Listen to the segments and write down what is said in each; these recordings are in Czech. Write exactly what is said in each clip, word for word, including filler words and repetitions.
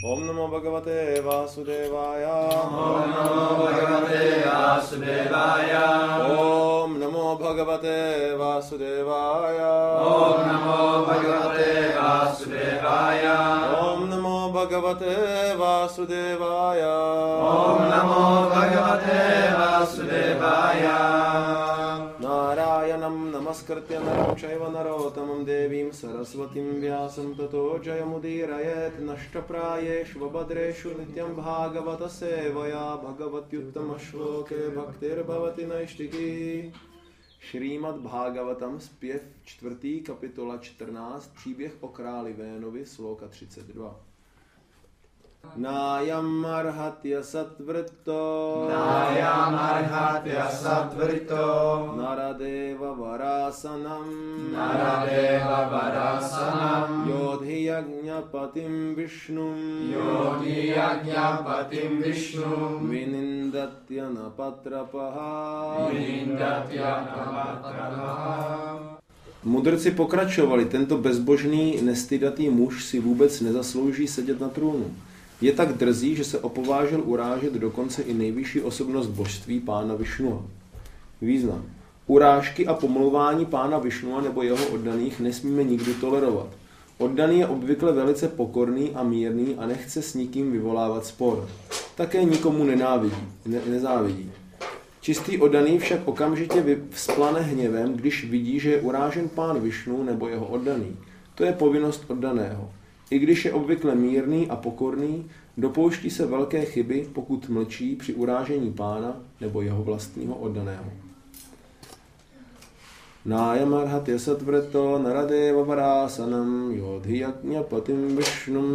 Om namo bhagavate Vasudevaya. Om namo bhagavate Vasudevaya. Om namo bhagavate Vasudevaya. Om namo bhagavate Vasudevaya. Om namo bhagavate Vasudevaya. Om namo bhagavate Vasudevaya. Narayanam namaskritya naram chaiva narottamam devim saraswatim vyasam tato jayamudirayet nashtaprayeshu vabhadreshu nityam bhagavata sevaya bhagavatyuttama shloke bhaktir bhavati naishtiki. Šrýmad Bhagavatam, zpěv čtvrtý, kapitola čtrnáct, příběh o králi Vénovi, sloka třicet dva. Nájam arhatya satvrto Nájam arhatya satvrto Naradeva varasanam Naradeva varasanam Yodhi yajnapatim vishnum Yodhi yajnapatim vishnum Vinindatyana patrapaha Vinindatyana patrapaha. Mudrci pokračovali, tento bezbožný, nestydatý muž si vůbec nezaslouží sedět na trůnu. Je tak drzý, že se opovážil urážet dokonce i nejvyšší osobnost božství pána Višnua. Význam. Urážky a pomlouvání pána Višnua nebo jeho oddaných nesmíme nikdy tolerovat. Oddaný je obvykle velice pokorný a mírný a nechce s nikým vyvolávat spor. Také nikomu nenávidí, ne, nezávidí. Čistý oddaný však okamžitě vzplane hněvem, když vidí, že je urážen pán Višnu nebo jeho oddaný. To je povinnost oddaného. I když je obvykle mírný a pokorný, dopouští se velké chyby, pokud mlčí při urážení pána nebo jeho vlastního oddaného. Nájamarhatya satvrto naradeva varasanam yodhi yajnapatim vishnum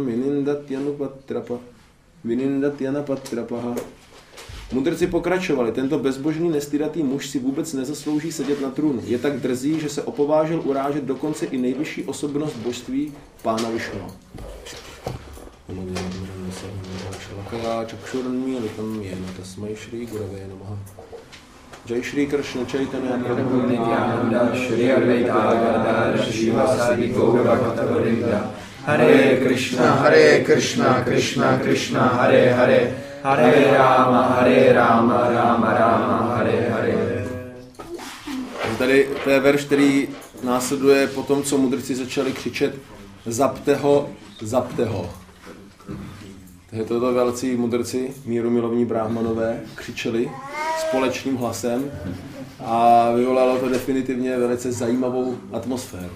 vinindatyana patrapaha. Mudrci pokračovali, tento bezbožný nestydatý muž si vůbec nezaslouží sedět na trůnu. Je tak drzý, že se opovážil urážet dokonce i nejvyšší osobnost božství pána Višnua. Jai Shri Krishna Chaitanya Prabhu Nityananda Shri Advaita Gadadhara Shivasadi Gaura Bhaktavrinda. Hare Krishna Hare Krishna Krishna Krishna Hare Hare Hare Rama, Hare Rama, Rama Rama, Hare Hare. Tady to je verš, který následuje po tom, co mudrci začali křičet zapte ho, zapte ho. Takže toto velcí mudrci, mírumilovní bráhmanové, křičeli společným hlasem a vyvolalo to definitivně velice zajímavou atmosféru.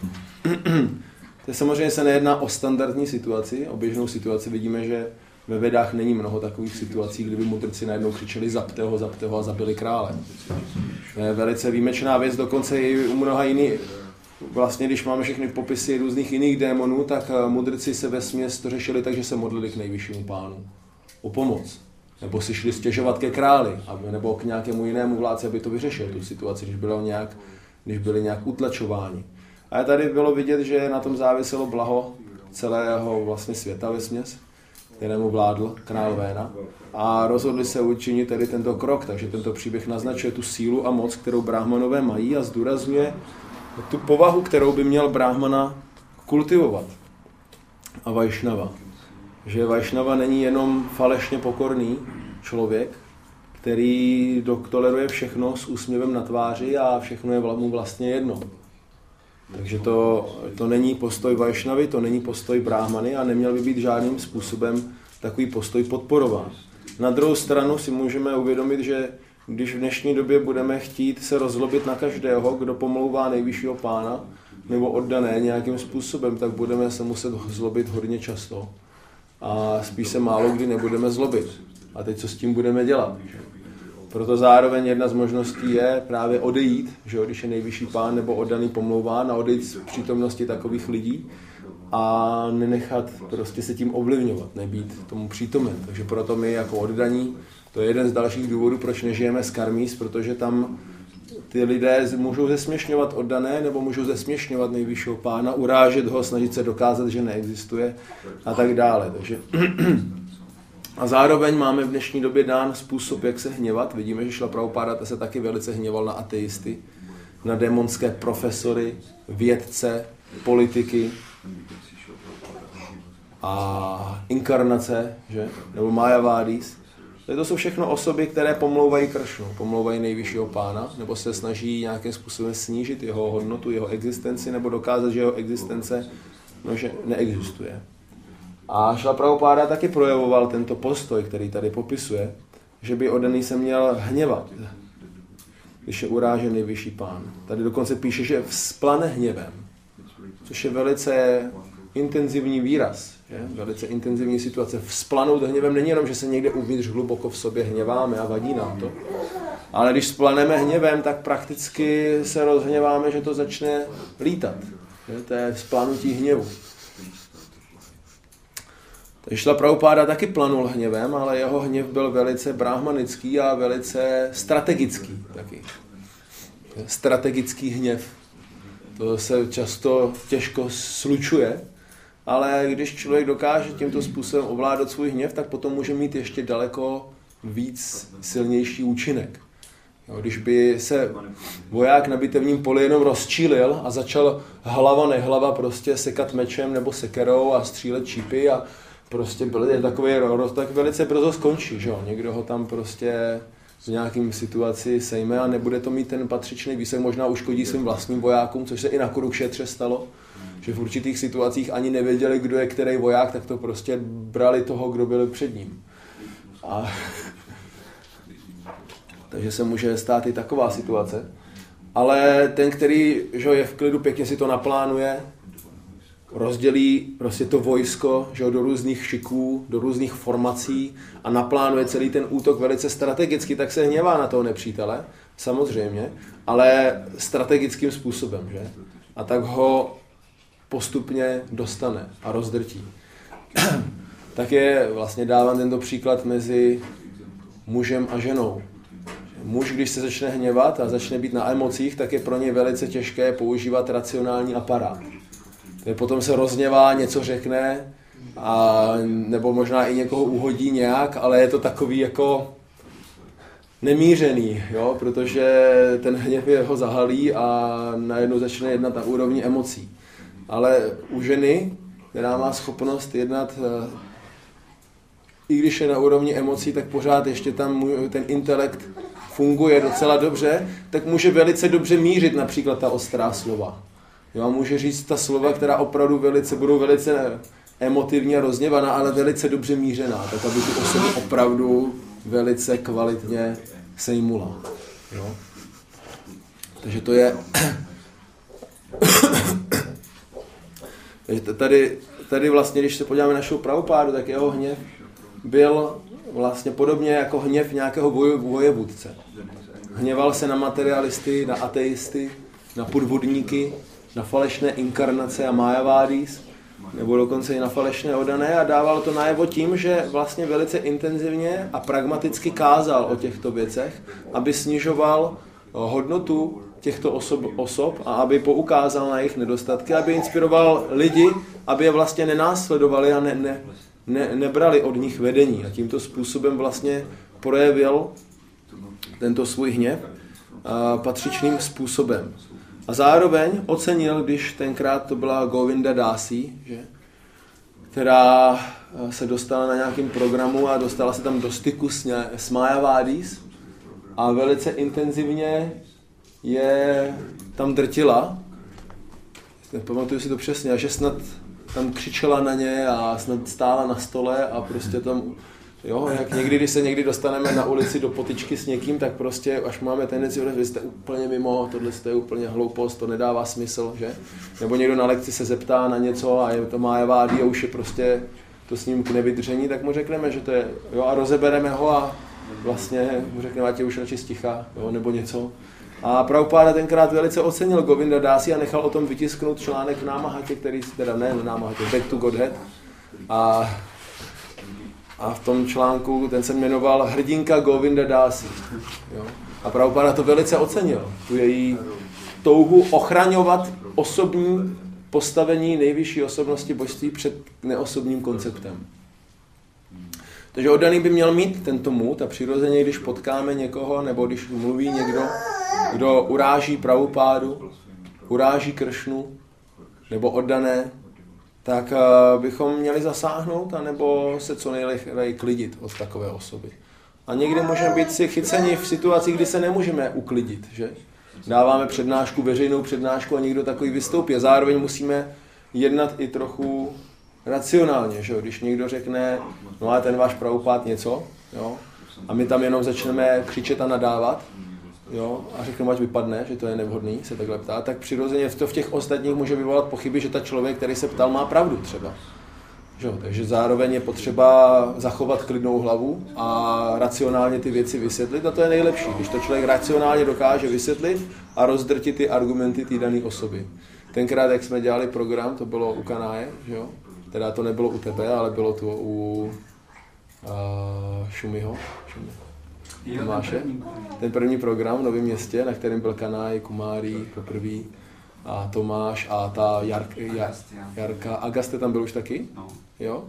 To samozřejmě se nejedná o standardní situaci, o běžnou situaci. Vidíme, že ve Vedách není mnoho takových situací, kdyby mudrci najednou křičeli zapte ho, zapte ho a zabili krále. To je velice výjimečná věc, dokonce i u mnoha jiných. Vlastně, když máme všechny popisy různých jiných démonů, tak mudrci se vesměs to řešili tak, že se modlili k nejvyššímu pánu o pomoc. Nebo si šli stěžovat ke králi, nebo k nějakému jinému vládci, aby to vyřešil, tu situaci, když, bylo nějak, když byli nějak utlačováni. A tady bylo vidět, že na tom záviselo blaho celého vlastně světa vesměs, kterému vládl král Véna, a rozhodli se učinit tedy tento krok, takže tento příběh naznačuje tu sílu a moc, kterou bráhmanové mají, a zdůrazňuje tu povahu, kterou by měl bráhmana kultivovat. A Vajšnava. Že Vajšnava není jenom falešně pokorný člověk, který toleruje všechno s úsměvem na tváři a všechno je mu vlastně jedno. Takže to, to není postoj Vajšnavy, to není postoj bráhmany a neměl by být žádným způsobem takový postoj podporován. Na druhou stranu si můžeme uvědomit, že když v dnešní době budeme chtít se rozlobit na každého, kdo pomlouvá nejvyššího pána nebo oddané nějakým způsobem, tak budeme se muset zlobit hodně často. A spíš se málo kdy nebudeme zlobit. A teď co s tím budeme dělat? Proto zároveň jedna z možností je právě odejít, že když je nejvyšší pán nebo oddaný pomlouván, a odejít z přítomnosti takových lidí a nenechat prostě se tím ovlivňovat, nebýt tomu přítomen. Takže proto my jako oddaní, to je jeden z dalších důvodů, proč nežijeme z karmíz, protože tam ty lidé můžou zesměšňovat oddané nebo můžou zesměšňovat nejvyššího pána, urážet ho, snažit se dokázat, že neexistuje a tak dále. Takže a zároveň máme v dnešní době dán způsob, jak se hněvat. Vidíme, že Šrila Prabhupáda se taky velice hněval na ateisty, na démonské profesory, vědce, politiky. a inkarnace, že? Nebo Mayavádis. To jsou všechno osoby, které pomlouvají Kršnu, pomlouvají nejvyššího pána, nebo se snaží nějakým způsobem snížit jeho hodnotu, jeho existenci, nebo dokázat, že jeho existence no, že neexistuje. A Šrila Prabhupáda taky projevoval tento postoj, který tady popisuje, že by oddaný se měl hněvat, když je urážen nejvyšší pán. Tady dokonce píše, že vzplane hněvem, což je velice intenzivní výraz, že? Velice intenzivní situace. Vzplanout hněvem není jenom, že se někde uvnitř hluboko v sobě hněváme a vadí nám to, ale když vzplaneme hněvem, tak prakticky se rozhněváme, že to začne lítat. Že? To je vzplanutí hněvu. Takže Šrila Prabhupáda taky planul hněvem, ale jeho hněv byl velice brahmanický a velice strategický taky. Strategický hněv. To se často těžko slučuje, ale když člověk dokáže tímto způsobem ovládat svůj hněv, tak potom může mít ještě daleko víc silnější účinek. Jo, když by se voják na bitevním poli jenom rozčílil a začal hlava nehlava prostě sekat mečem nebo sekerou a střílet čípy a prostě byl takový roz, tak velice brzo skončí, že jo? Někdo ho tam prostě v nějakým situaci sejme a nebude to mít ten patřičný výsledek, možná uškodí svým vlastním vojákům, což se i na Kurukšetře stalo, že v určitých situacích ani nevěděli, kdo je který voják, tak to prostě brali toho, kdo byl před ním. A takže se může stát i taková situace. Ale ten, který že je v klidu, pěkně si to naplánuje, rozdělí prostě to vojsko že do různých šiků, do různých formací a naplánuje celý ten útok velice strategicky, tak se hněvá na toho nepřítele, samozřejmě, ale strategickým způsobem, že? A tak ho postupně dostane a rozdrtí. Tak je vlastně dávám tento příklad mezi mužem a ženou. Muž, když se začne hněvat a začne být na emocích, tak je pro něj velice těžké používat racionální aparát. Potom se rozněvá, něco řekne, a, nebo možná i někoho uhodí nějak, ale je to takový jako nemířený, jo? Protože ten hněv je ho zahalí a najednou začne jednat na úrovni emocí. Ale u ženy, která má schopnost jednat, i když je na úrovni emocí, tak pořád ještě tam ten intelekt funguje docela dobře, tak může velice dobře mířit například ta ostrá slova. Jo, a může říct ta slova, která opravdu velice, budou velice emotivní a rozněvaná, ale velice dobře mířená, tak aby tu osobu opravdu velice kvalitně sejmula. Jo? Takže to je... Takže tady, tady vlastně, když se podíváme na Šrilu Prabhupádu, tak jeho hněv byl vlastně podobně jako hněv nějakého vojevůdce. Hněval se na materialisty, na ateisty, na podvodníky, na falešné inkarnace a Mayavádis, nebo dokonce i na falešné oddané a dával to najevo tím, že vlastně velice intenzivně a pragmaticky kázal o těchto věcech, aby snižoval hodnotu těchto osob, osob a aby poukázal na jejich nedostatky, aby inspiroval lidi, aby je vlastně nenásledovali a ne, ne, ne, nebrali od nich vedení. A tímto způsobem vlastně projevil tento svůj hněv patřičným způsobem. A zároveň ocenil, když tenkrát to byla Govinda Dasi, že, která se dostala na nějakém programu a dostala se tam do styku s, s Mayavádis a velice intenzivně je tam drtila. Pamatuju si to přesně, a že snad tam křičela na ně a snad stála na stole a prostě tam... Jo, jak někdy, když se někdy dostaneme na ulici do potyčky s někým, tak prostě až máme tendenci, že vy jste úplně mimo, tohle je úplně hloupost, to nedává smysl, že? Nebo někdo na lekci se zeptá na něco a je to Mayavádí a už je prostě to s ním k nevydržení, tak mu řekneme, že to je, jo, a rozebereme ho a vlastně mu řekneme, ať je už radši sticha, jo, nebo něco. A Prabhupáda tenkrát velice ocenil Govinda Dasi a nechal o tom vytisknout článek v Námahatě, který, teda ne v Námahatě, Back to Godhead. A A v tom článku, ten se jmenoval Hrdinka Govinda Dasi. Jo? A Prabhupáda to velice ocenil. Tu její touhu ochraňovat osobní postavení nejvyšší osobnosti božství před neosobním konceptem. Takže oddaný by měl mít tento mood a přirozeně, když potkáme někoho, nebo když mluví někdo, kdo uráží Prabhupádu, uráží Kršnu, nebo oddané, tak uh, bychom měli zasáhnout, anebo se co nejrychleji klidit od takové osoby. A někdy můžeme být si chyceni v situaci, kdy se nemůžeme uklidit, že? Dáváme přednášku, veřejnou přednášku a někdo takový vystoupí. A zároveň musíme jednat i trochu racionálně, že? Když někdo řekne, no ale ten váš pravopád něco, jo? A my tam jenom začneme křičet a nadávat, jo? A řekneme, ať vypadne, že to je nevhodný se takhle ptát, tak přirozeně to v těch ostatních může vyvolat pochyby, že ta člověk, který se ptal, má pravdu třeba. Že? Takže zároveň je potřeba zachovat klidnou hlavu a racionálně ty věci vysvětlit a to je nejlepší, když to člověk racionálně dokáže vysvětlit a rozdrtit ty argumenty té dané osoby. Tenkrát, jak jsme dělali program, to bylo u Kanáje, že jo? Teda to nebylo u tebe, ale bylo to u uh, Šumyho, Šumy. Tomáše. Ten první program v Novém Městě, na kterém byl Kanáj, Kumári poprvé a Tomáš a ta Jark, Jar, Jarka. Agaste tam byl už taky? Jo?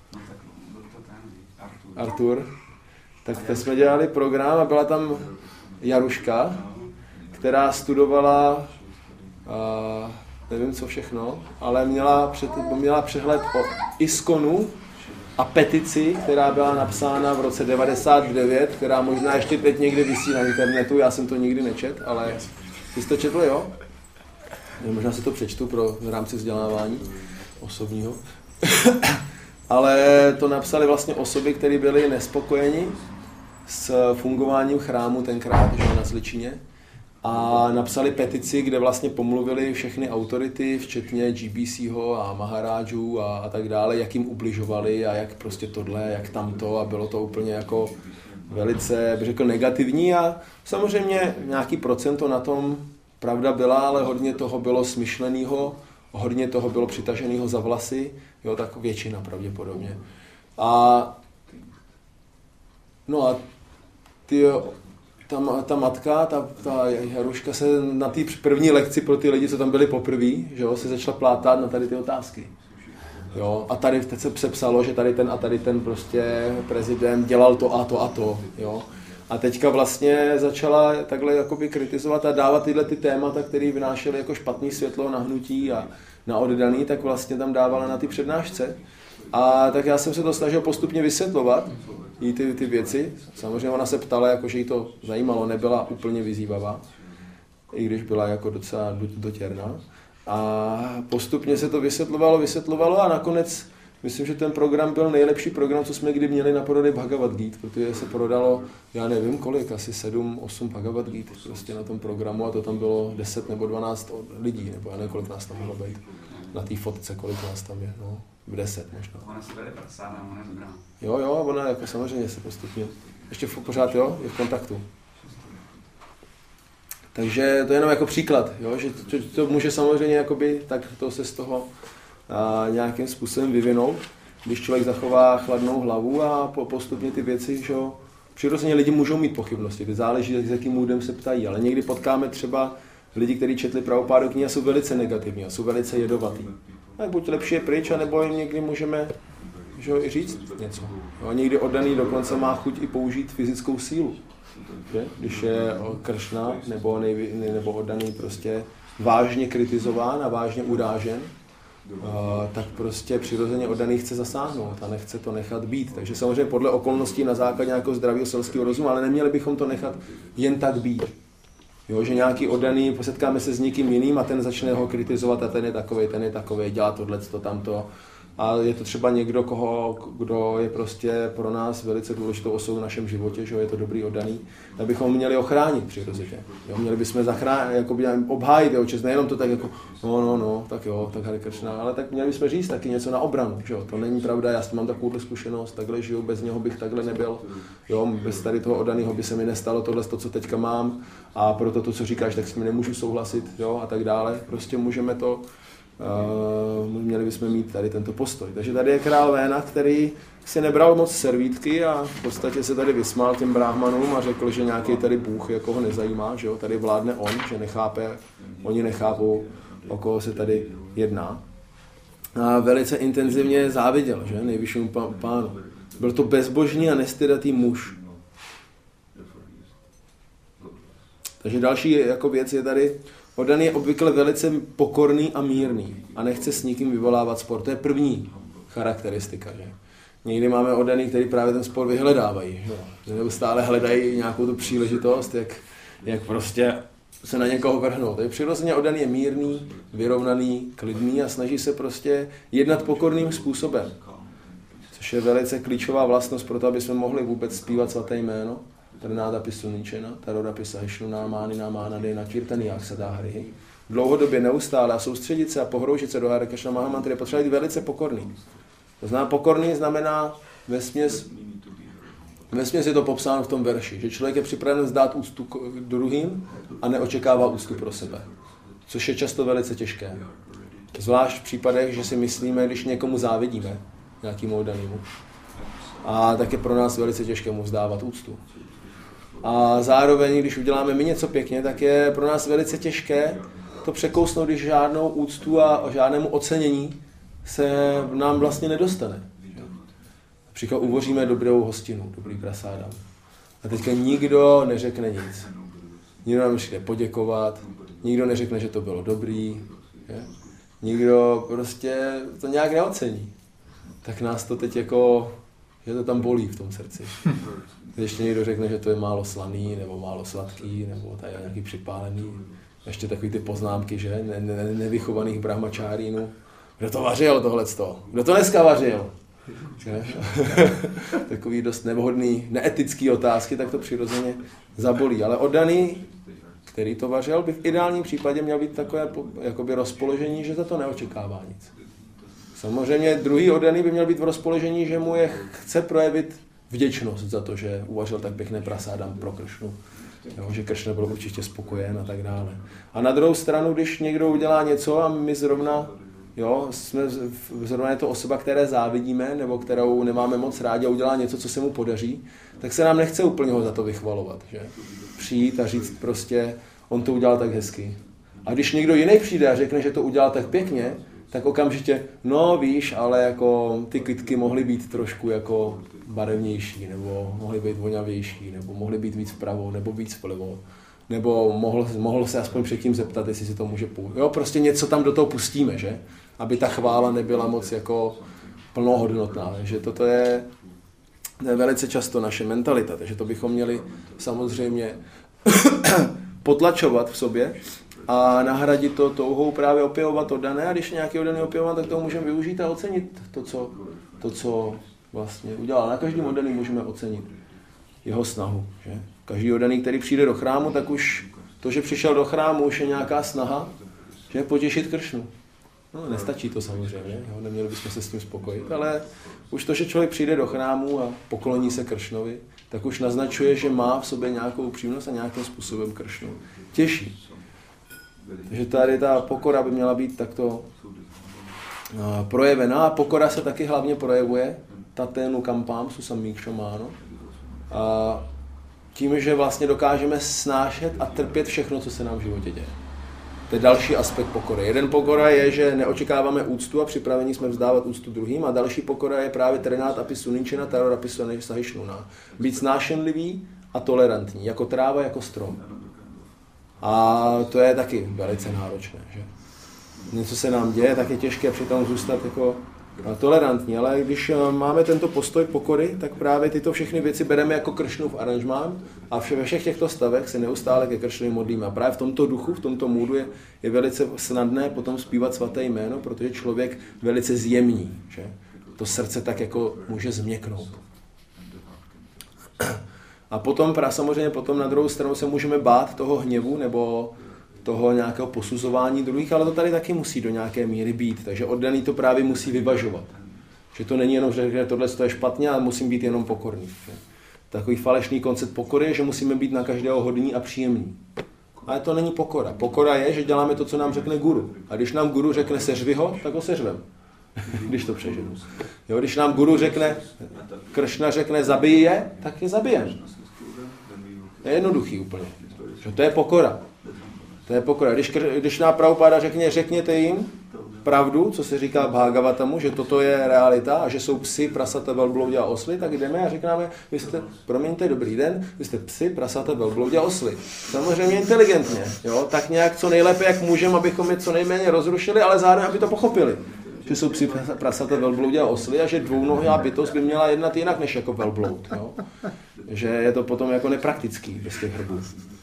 Artur. Tak to jsme dělali program a byla tam Jaruška, která studovala uh, nevím co všechno, ale měla, před, měla přehled o ISKCONu a petici, která byla napsána v roce devadesát devět, která možná ještě teď někde visí na internetu, já jsem to nikdy nečet, ale ty jsi to četl, jo? Možná si to přečtu pro v rámci vzdělávání osobního. Ale to napsali vlastně osoby, které byly nespokojeni s fungováním chrámu tenkrát, že na Zličině. A napsali petici, kde vlastně pomluvili všechny autority, včetně G B C ho a Maharážů a, a tak dále, jak jim ubližovali a jak prostě tohle, jak tamto a bylo to úplně jako velice, bych řekl, negativní a samozřejmě nějaký procento na tom pravda byla, ale hodně toho bylo smyšlenýho, hodně toho bylo přitaženého za vlasy, jo, tak většina pravděpodobně. A no a ty Ta, ta matka, ta, ta Jaruška se na té první lekci pro ty lidi, co tam byli poprvé, že jo, se začala plátat na tady ty otázky. Jo, a tady teď se přepsalo, že tady ten a tady ten prostě prezident dělal to a to a to. Jo. A teďka vlastně začala takhle jakoby kritizovat a dávat tyhle ty témata, které vynášely jako špatný světlo na hnutí a na oddaný, tak vlastně tam dávala na ty přednášce. A tak já jsem se to snažil postupně vysvětlovat, jí ty, ty věci. Samozřejmě ona se ptala, jako, že jí to zajímalo, nebyla úplně vyzývavá, i když byla jako docela dotěrná. A postupně se to vysvětlovalo, vysvětlovalo a nakonec myslím, že ten program byl nejlepší program, co jsme kdy měli na prodej Bhagavad Gita, protože se prodalo, já nevím kolik, asi sedm, osm Bhagavad Gita prostě na tom programu a to tam bylo deset nebo dvanáct lidí, nebo já nevím, kolik nás tam mohlo být. Na té fotce, kolik nás tam je, no, v deset možná. Ona se vede prasána, ona je dobrá. Jo, jo, ona jako samozřejmě se postupně, ještě pořád, jo, je v kontaktu. Takže to je jenom jako příklad, jo, že to, to může samozřejmě jakoby, tak to se z toho a, nějakým způsobem vyvinout, když člověk zachová chladnou hlavu a po, postupně ty věci, že jo, přirozeně lidi můžou mít pochybnosti, to záleží, s jakým moodem se ptají, ale někdy potkáme třeba lidi, kteří četli Prabhupádu knihy a jsou velice negativní a jsou velice jedovatý. Tak buď lepší je pryč, anebo jim někdy můžeme, že jo, i říct něco. Jo, někdy oddaný dokonce má chuť i použít fyzickou sílu. Že? Když je Kršna nebo, nejvě, nebo oddaný prostě vážně kritizován a vážně urážen, uh, tak prostě přirozeně oddaný chce zasáhnout a nechce to nechat být. Takže samozřejmě podle okolností na základě nějakého zdravého selského rozumu, ale neměli bychom to nechat jen tak být. Jo, že nějaký oddaný, posetkáme se s někým jiným a ten začne ho kritizovat a ten je takovej, ten je takovej, dělá tohleto, tamto. A je to třeba někdo, koho, kdo je prostě pro nás velice důležitou osobou v našem životě, že je to dobrý oddaný, tak bychom měli ochránit přirozeně. Jo, měli bychom zachránit, jakoby obhájit jeho čest, nejenom to tak jako, no, no, no, tak jo, tak Hare Kršna, ale tak měli bychom říct taky něco na obranu, že jo, to není pravda, já mám takovouhle zkušenost, takhle žiju, bez něho bych takhle nebyl, jo, bez tady toho oddaného by se mi nestalo tohle, to, co teďka mám a proto to, co říkáš, tak s tím nemůžu souhlasit, jo, a tak dále, prostě můžeme to. Uh, měli bychom mít tady tento postoj. Takže tady je král Véna, který si nebral moc servítky a v podstatě se tady vysmál těm bráhmanům a řekl, že nějaký tady bůh jako ho nezajímá, že jo? Tady vládne on, že nechápe, oni nechápou, o koho se tady jedná. A velice intenzivně záviděl, že? Nejvyššímu pánu. Byl to bezbožný a nestydatý muž. Takže další jako věc je tady Oddaný je obvykle velice pokorný a mírný a nechce s nikým vyvolávat spor. To je první charakteristika. Že? Někdy máme oddaný, který právě ten spor vyhledávají. Že? Neustále hledají nějakou tu příležitost, jak, jak prostě se na někoho vrhnout. Takže přirozeně oddaný je mírný, vyrovnaný, klidný a snaží se prostě jednat pokorným způsobem. Což je velice klíčová vlastnost pro to, aby jsme mohli vůbec zpívat svaté jméno. Trnáta Sunničena, Tarodapi Sahishnu Námány Námána Dena Kirtaniyák Sadáhry. Dlouhodobě neustále a soustředit se a pohroužit se do Hare Krishna Mahamantry je potřeba být velice pokorný. To znamená, pokorný znamená vesměs, vesměs je to popsáno v tom verši, že člověk je připraven vzdát úctu druhým a neočekává úctu pro sebe. Což je často velice těžké. Zvlášť v případech, že si myslíme, když někomu závidíme, nějakému oddanému. A tak je pro nás velice těžké mu vzdávat úctu. A zároveň, když uděláme my něco pěkně, tak je pro nás velice těžké to překousnout, když žádnou úctu a žádnému ocenění se nám vlastně nedostane. Například uvoříme dobrou hostinu, dobrý prasádam. A teďka nikdo neřekne nic. Nikdo nám přijde poděkovat, nikdo neřekne, že to bylo dobrý. Je? Nikdo prostě to nějak neocení. Tak nás to teď jako, že to tam bolí v tom srdci. Ještě někdo řekne, že to je málo slaný, nebo málo sladký, nebo tady nějaký připálený. Ještě takový ty poznámky, že? Ne, ne, nevychovaných brahmačárínů. Kdo to vařil tohleto? Kdo to dneska vařil? Takový dost nevhodný, neetický otázky, tak to přirozeně zabolí. Ale oddaný, který to vařil, by v ideálním případě měl být takové jakoby rozpoložení, že za to neočekává nic. Samozřejmě druhý oddaný by měl být v rozpoložení, že mu je chce projevit vděčnost za to, že uvařil tak pěkné prasádam pro Kršnu. Jo, že Kršna byl určitě spokojen a tak dále. A na druhou stranu, když někdo udělá něco a my zrovna, jo, jsme zrovna je to osoba, které závidíme nebo kterou nemáme moc rádi a udělá něco, co se mu podaří, tak se nám nechce úplně ho za to vychvalovat. Že? Přijít a říct prostě, on to udělal tak hezky. A když někdo jiný přijde a řekne, že to udělal tak pěkně, tak okamžitě, no víš, ale jako ty kytky mohly být trošku jako barevnější, nebo mohly být voňavější, nebo mohly být víc vpravo, nebo víc vlevo, nebo mohl, mohl se aspoň předtím zeptat, jestli si to může použít. Jo, prostě něco tam do toho pustíme, že? Aby ta chvála nebyla moc jako plnohodnotná. Takže toto je, to je velice často naše mentalita, takže to bychom měli samozřejmě potlačovat v sobě a nahradit to touhou právě opěvovat oddané. A když nějaký oddaný opěvovat, tak to můžeme využít a ocenit to, co, to, co vlastně udělal. Na každém oddaný můžeme ocenit jeho snahu. Že? Každý oddaný, který přijde do chrámu, tak už to, že přišel do chrámu, už je nějaká snaha, že potěšit Kršnu. No, nestačí to samozřejmě, jo? Neměli bychom se s tím spokojit, ale už to, že člověk přijde do chrámu a pokloní se Kršnovi, tak už naznačuje, že má v sobě nějakou upřímnost a nějakým způsobem Kršnu těší. Takže tady ta pokora by měla být takto projevená. A pokora se taky hlavně projevuje taténu kampám, susamíkšománo. A tím, že vlastně dokážeme snášet a trpět všechno, co se nám v životě děje. To je další aspekt pokory. Jeden pokora je, že neočekáváme úctu a připravení jsme vzdávat úctu druhým. A další pokora je právě Trnát api Sunničena, Tarodapi Sahishnuna. Být snášenlivý a tolerantní, jako tráva, jako strom. A to je taky velice náročné, že? Něco se nám děje, tak je těžké přitom zůstat jako tolerantní, ale když máme tento postoj pokory, tak právě tyto všechny věci bereme jako Kršnův aranžmán a ve všech těchto stavech se neustále ke Kršnovi modlíme. A právě v tomto duchu, v tomto můdu je, je velice snadné potom zpívat svaté jméno, protože člověk velice zjemní, že? To srdce tak jako může změknout. A potom, samozřejmě potom na druhou stranu se můžeme bát toho hněvu nebo toho nějakého posuzování druhých, ale to tady taky musí do nějaké míry být. Takže oddaný to právě musí vyvažovat. Že to není jenom, že tohle je špatně, ale musím být jenom pokorný. Takový falešný koncept pokory je, že musíme být na každého hodný a příjemný. Ale to není pokora. Pokora je, že děláme to, co nám řekne guru. A když nám guru řekne seřvi ho, tak ho seřvem. Když to přeženu. Jo, když nám guru řekne, Kršna řekne zabij je, tak je zabijem. To je jednoduchý úplně. Že to je pokora. To je pokora. Když, když nám Prabhupáda řekne, řekněte jim, pravdu, co se říká Bhagavatamu, že toto je realita a že jsou psi, prasata, velbloudi a osly, tak jdeme a říkáme, vy jste, promiňte, dobrý den, vy jste psi, prasata, velbloudi a osly. Samozřejmě inteligentně, jo? Tak nějak co nejlépe, jak můžeme, abychom je co nejméně rozrušili, ale zároveň, aby to pochopili. Že jsou psi, prasata, velbloudi a osly a že dvounohá bytost by měla jednat jinak než jako velbloud. Jo? Že je to potom jako nepraktický bez těch hrbů.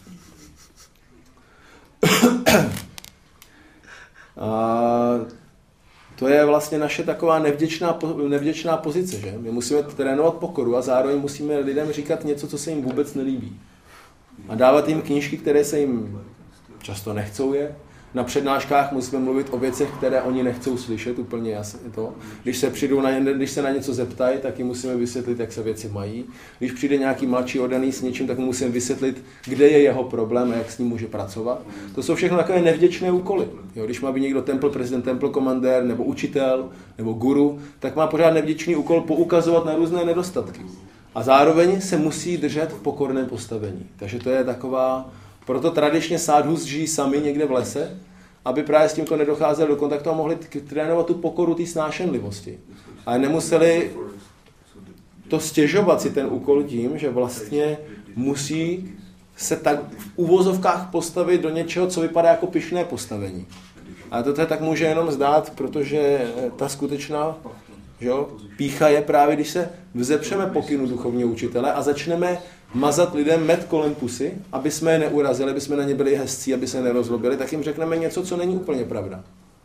A to je vlastně naše taková nevděčná, nevděčná pozice, že? My musíme trénovat pokoru a zároveň musíme lidem říkat něco, co se jim vůbec nelíbí. A dávat jim knížky, které se jim často nechcou je. Na přednáškách musíme mluvit o věcech, které oni nechcou slyšet, úplně jasně to. Když se, přijdou na, když se na něco zeptají, tak jim musíme vysvětlit, jak se věci mají. Když přijde nějaký mladší oddaný s něčím, tak mu musíme vysvětlit, kde je jeho problém a jak s ním může pracovat. To jsou všechno takové nevděčné úkoly. Jo, když má být někdo temple prezident, temple komandér, nebo učitel, nebo guru, tak má pořád nevděčný úkol poukazovat na různé nedostatky. A zároveň se musí držet v pokorném postavení. Takže to je taková... Proto tradičně sádhus žijí sami někde v lese, aby právě s tímto nedocházeli do kontaktu a mohli trénovat tu pokoru té snášenlivosti. Ale nemuseli to stěžovat si ten úkol tím, že vlastně musí se tak v uvozovkách postavit do něčeho, co vypadá jako pyšné postavení. A to tak může jenom zdát, protože ta skutečná že jo, pýcha je právě, když se vzepřeme pokynu duchovního učitele a začneme mazat lidem med kolem pusy, aby jsme je neurazili, aby jsme na ně byli hezcí, aby se nerozlobili, tak jim řekneme něco, co není úplně pravda.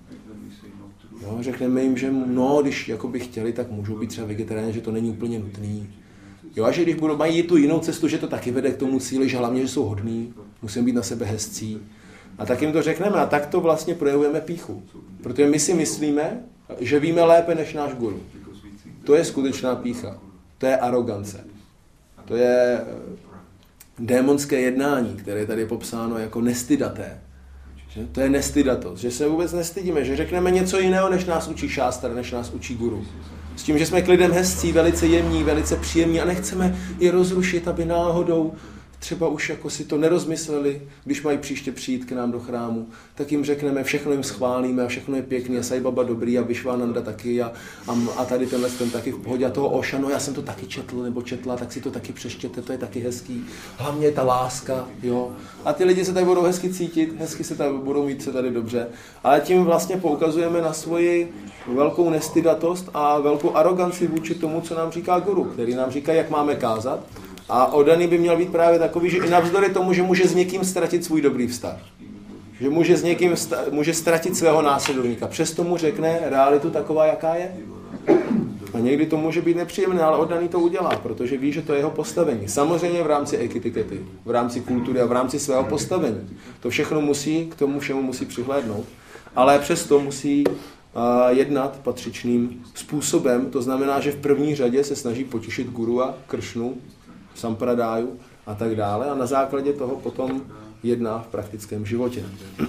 Jo, řekneme jim, že no, když jakoby chtěli, tak můžou být třeba vegetariáni, že to není úplně nutný. Jo, a že když budou, mají tu jinou cestu, že to taky vede k tomu cíli, že hlavně, že jsou hodní, musíme být na sebe hezcí. A tak jim to řekneme a tak to vlastně projevujeme pýchu. Protože my si myslíme, že víme lépe než náš guru. To je skutečná pýcha. To je arogance. To je démonské jednání, které je tady popsáno jako nestydaté. Že? To je nestydatost, že se vůbec nestydíme, že řekneme něco jiného, než nás učí šástra, než nás učí guru. S tím, že jsme k lidem hezcí, velice jemní, velice příjemní a nechceme je rozrušit, aby náhodou třeba už jako si to nerozmysleli, když mají příště přijít k nám do chrámu, tak jim řekneme, všechno jim schválíme a všechno je pěkný a Sai Baba dobrý a Vishwananda taky a, a, a tady tenhle ten taky v pohodě a toho Osha, no já jsem to taky četl nebo četla, tak si to taky přečtěte, to je taky hezký. Hlavně je ta láska, jo. A ty lidi se tady budou hezky cítit, hezky se tady budou mít se tady dobře. Ale tím vlastně poukazujeme na svoji velkou nestydatost a velkou aroganci vůči tomu, co nám říká guru, který nám říká, jak máme kázat. A oddaný by měl být právě takový, že i navzdory tomu, že může s někým ztratit svůj dobrý vztah. Že může s někým sta- může ztratit svého následovníka. Přesto mu řekne realitu taková, jaká je. A někdy to může být nepříjemné, ale oddaný to udělá, protože ví, že to je jeho postavení. Samozřejmě v rámci etikety, v rámci kultury a v rámci svého postavení. To všechno musí, k tomu všemu musí přihlédnout. Ale přesto musí uh, jednat patřičným způsobem. To znamená, že v první řadě se snaží potěšit guru a Kršnu, sampradáju a tak dále a na základě toho potom jedná v praktickém životě.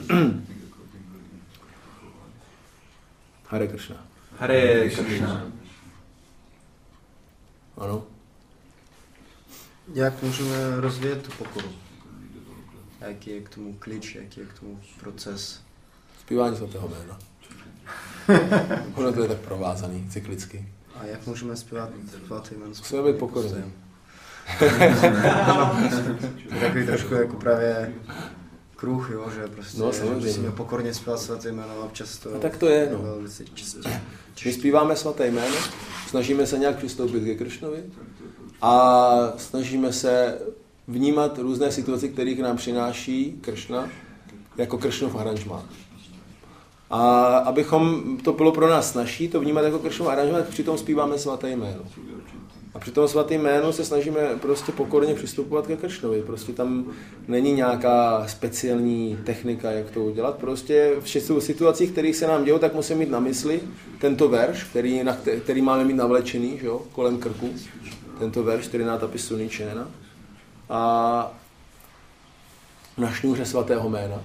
Hare Kršna. Hare Kršna. Ano. Jak můžeme rozvíjet tu pokoru? Jaký je k tomu klíč, jaký je k tomu proces? Zpívání svatého jména. Ono to je tak provázaný, cyklicky. A jak můžeme zpívat svatý jméno? Musíme být pokorný. Takový trošku jako právě kruh, jo, že prostě no, že musíme pokorně zpívat svaté jméno a občas to... A tak to je, no. My zpíváme svaté jméno, snažíme se nějak přistoupit ke Kršnovi a snažíme se vnímat různé situace, které k nám přináší Kršna, jako Kršnův aranžmán. A abychom to bylo pro nás snažší, to vnímat jako Kršnův aranžmán, tak přitom zpíváme svaté jméno. A při tom svatém jménu se snažíme prostě pokorně přistupovat ke Kršnovi. Prostě tam není nějaká speciální technika, jak to udělat. Prostě v situacích, kterých se nám dějou, tak musíme mít na mysli tento verš, který, na, který máme mít navlečený, že jo, kolem krku. Tento verš, který nátapi Suničena. A na šňůře svatého jména.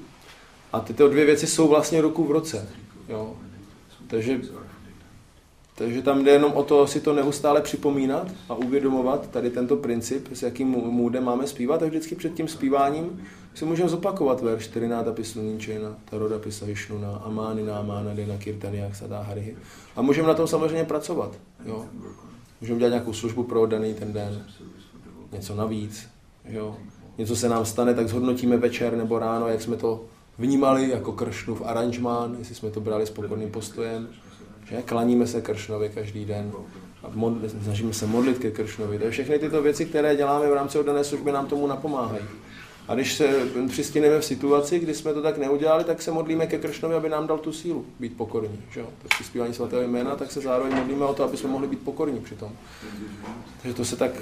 A tyto dvě věci jsou vlastně ruku v roce. Jo. Takže Takže tam jde jenom o to si to neustále připomínat a uvědomovat tady tento princip, s jakým můdem máme zpívat. A vždycky před tím zpíváním si můžeme zopakovat verš Trináta Pisluninčena, Taroda Pisahishnuna, Amány Námána, Dena Kirtaniyak Sadá Harihi. A můžeme na tom samozřejmě pracovat. Jo? Můžeme dělat nějakou službu pro oddaný ten den, něco navíc. Jo? Něco se nám stane, tak zhodnotíme večer nebo ráno, jak jsme to vnímali jako Kršnův aranžmán, jestli jsme to brali s pokorným postojem. Že? Klaníme se Kršnovi každý den a modli, snažíme se modlit ke Kršnovi. To je všechny tyto věci, které děláme v rámci oddané služby, nám tomu napomáhají. A když se přistíneme v situaci, kdy jsme to tak neudělali, tak se modlíme ke Kršnovi, aby nám dal tu sílu být pokorní. Že? To při zpívání svatého jména, tak se zároveň modlíme o to, aby jsme mohli být pokorní přitom. Takže to se tak...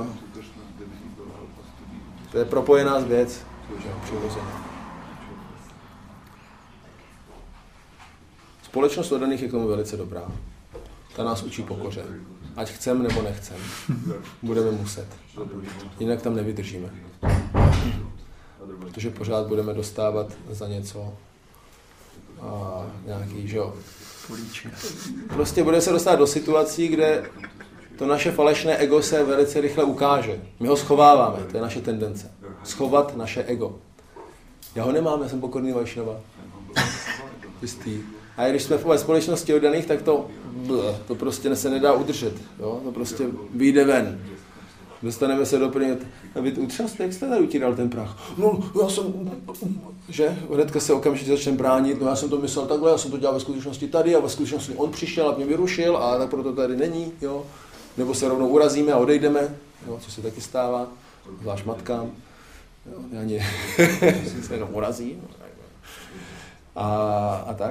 To je propojená věc, že? Přirozeně. Společnost oddaných je k tomu velice dobrá. Ta nás učí pokoře. Ať chcem nebo nechcem. Budeme muset. Jinak tam nevydržíme. Protože pořád budeme dostávat za něco a nějaký, že jo. Prostě budeme se dostávat do situací, kde to naše falešné ego se velice rychle ukáže. My ho schováváme, to je naše tendence. Schovat naše ego. Já ho nemám, já jsem pokorný Vajšnava. Jistý. A když jsme ve společnosti oddaných, tak to, to prostě se nedá udržet. Jo? To prostě vyjde ven. Dostaneme se do první, a vy utřaste, jak jste tady utíral ten prach? No, já jsem, že? Hnedka se okamžitě začne bránit, no já jsem to myslel takhle, já jsem to dělal ve skutečnosti tady a ve skutečnosti on přišel a mě vyrušil a tak proto tady není, jo? Nebo se rovnou urazíme a odejdeme, jo? Co se taky stává, zvlášť matkám, jo? Ani se jenom urazí a, a tak.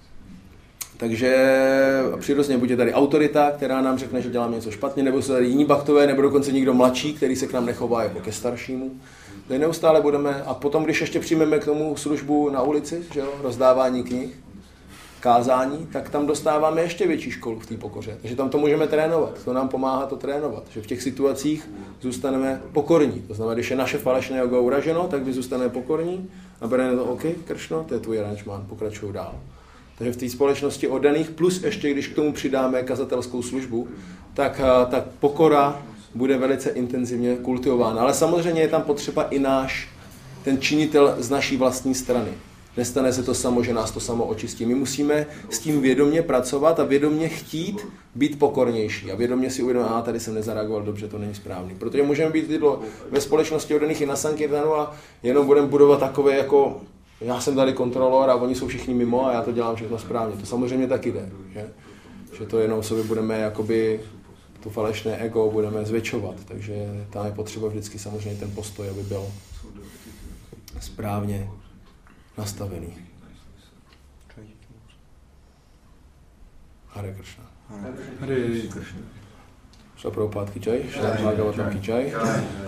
Takže přirozeně buď je tady autorita, která nám řekne, že děláme něco špatně, nebo jsou tady jiní bachtové, nebo dokonce někdo mladší, který se k nám nechová jako ke staršímu. Tady neustále budeme, a potom, když ještě přijmeme k tomu službu na ulici, že jo, rozdávání knih, kázání, tak tam dostáváme ještě větší školu v té pokoře. Takže tam to můžeme trénovat, to nám pomáhá to trénovat, že v těch situacích zůstaneme pokorní. To znamená, když je naše falešné ego uraženo, tak my zůstaneme pokorní a bereme to, OK, Kršno, to je tvůj aranžmán, pokračuj dál. Takže v té společnosti oddaných, plus ještě když k tomu přidáme kazatelskou službu, tak ta pokora bude velice intenzivně kultivována. Ale samozřejmě je tam potřeba i náš, ten činitel z naší vlastní strany. Nestane se to samo, že nás to samo očistí. My musíme s tím vědomě pracovat a vědomě chtít být pokornější. A vědomě si uvědomit, a tady jsem nezareagoval dobře, to není správný. Protože můžeme být ve společnosti oddaných i na Sankirtanu a jenom budeme budovat takové jako já jsem tady kontrolor a oni jsou všichni mimo a já to dělám všechno správně. To samozřejmě taky jde, že? Že to jenom sobě budeme jakoby to falešné ego budeme zvětšovat. Takže tam je potřeba vždycky samozřejmě ten postoj, aby byl správně nastavený. Hare Kršna. Hare Kršna. Šla Prabhupád ki jai, Šla Bhagavatam ki jai.